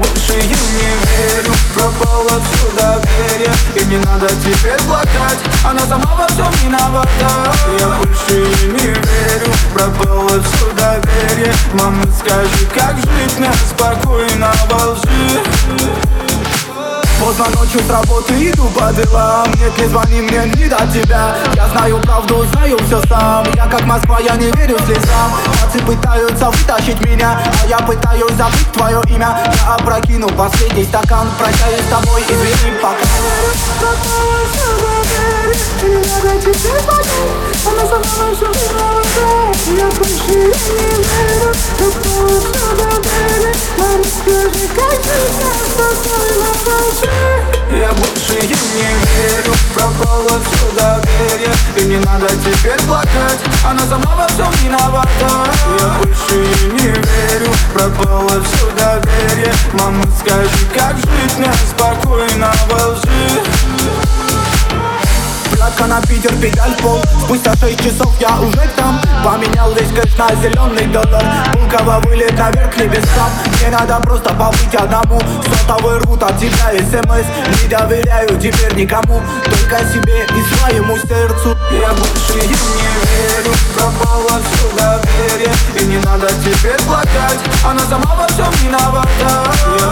больше ей не верю, пропало все доверие. И не надо теперь плакать, она сама во всем виновата. Я больше ей не верю, пропало все доверие. Мама, скажи, как жить мне спокойно во лжи? Поздно ночью с работы иду по делам. Нет, не звони мне, не до тебя. Я знаю правду, знаю все сам. Я как Москва, я не верю слезам. Пацы пытаются вытащить меня, а я пытаюсь забыть твое имя. Я опрокину последний стакан, прощаюсь с тобой, извини, пока. Она сама все виновата. Я больше не верю, пропало все доверие. Мама, скажи, как жить спокойно во лжи? Я больше ей не верю, пропало все доверие. И не надо теперь плакать, она сама во всем виновата. Я больше ей не верю, пропало все доверие. Мама, скажи, как жить мне спокойно во лжи? Фляга на Питер, педаль в пол. Спустя 6 часов я уже там. Поменял весь кэш на зеленый доллар. Булкова вылет наверх небесам. Мне надо просто побыть одному. Сотовый рвут от тебя СМС. Не доверяю теперь никому, только себе и своему сердцу. Я больше ей не верю, пропало все доверие. И не надо теперь плакать, она сама во всем виновата.